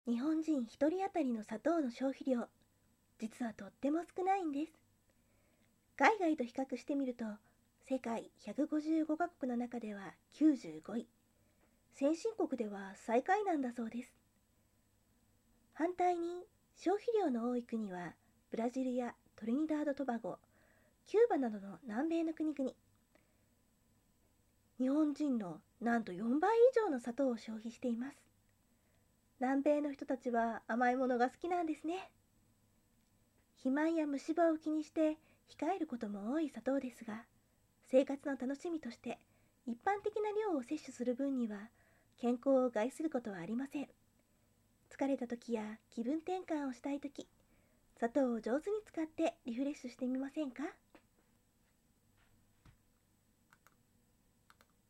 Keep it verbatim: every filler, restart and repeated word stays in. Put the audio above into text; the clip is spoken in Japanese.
日本人ひとり当たりの砂糖の消費量、実はとっても少ないんです。海外と比較してみると、世界ひゃくごじゅうごカ国の中ではきゅうじゅうごい、先進国では最下位なんだそうです。反対に、消費量の多い国はブラジルやトリニダード・トバゴ、キューバなどの南米の国々。日本人のなんとよんばい以上の砂糖を消費しています。南米の人たちは甘いものが好きなんですね。肥満や虫歯を気にして控えることも多い砂糖ですが、生活の楽しみとして一般的な量を摂取する分には健康を害することはありません。疲れた時や気分転換をしたい時、砂糖を上手に使ってリフレッシュしてみませんか？